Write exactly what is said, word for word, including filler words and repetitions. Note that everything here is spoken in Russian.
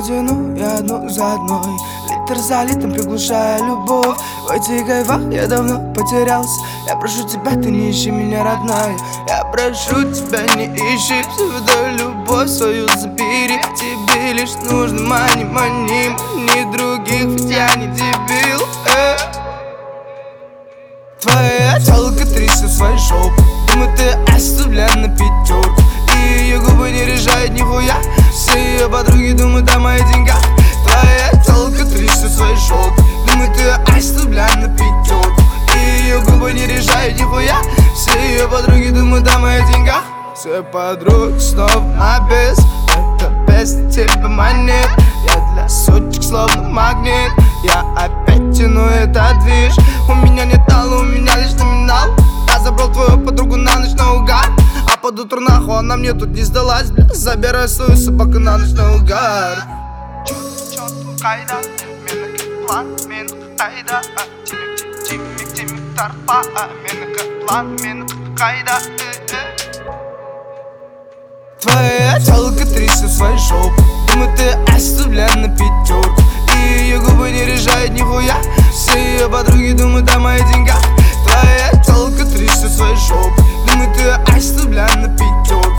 тяну я одну за одной, литр за литром приглушая любовь. В этих кайфах я давно потерялся. Я прошу тебя, ты не ищи меня, родная. Я прошу тебя, не ищи всюду любовь свою забери. Тебе лишь нужно мани, мани, ни других, ведь я не дебил. э. Твоя телка трясет свой шоу, думаю, ты оставляй на пятерку. И ее губы не решают нихуя. Все ее подруги думают о моих деньгах. Твоя телка трясет свой шоу, думаю, ты оставляй на пятерку. И ее губы не решают нихуя. Все ее подруги думают о моих деньгах. Все подруги снова на бес. Это без тебя монет. Я для сучек словно магнит. Я опять тяну этот движ. У меня нет тала, у меня лишь номинал. Я забрал твою подругу на ночь наугад. А под утро нахуй она мне тут не сдалась, бля. Забирай свою собаку на ночь наугад. Чёт, кайда, менің план, менің қайда. Тимик, тимик, тимик, тарпа. Менің план, менің қайда. Твоя телка трясет свой шоу, думаю, ты оставляй на пятерку. И ее губы не решают нихуя. Все ее подруги думают о моих деньгах.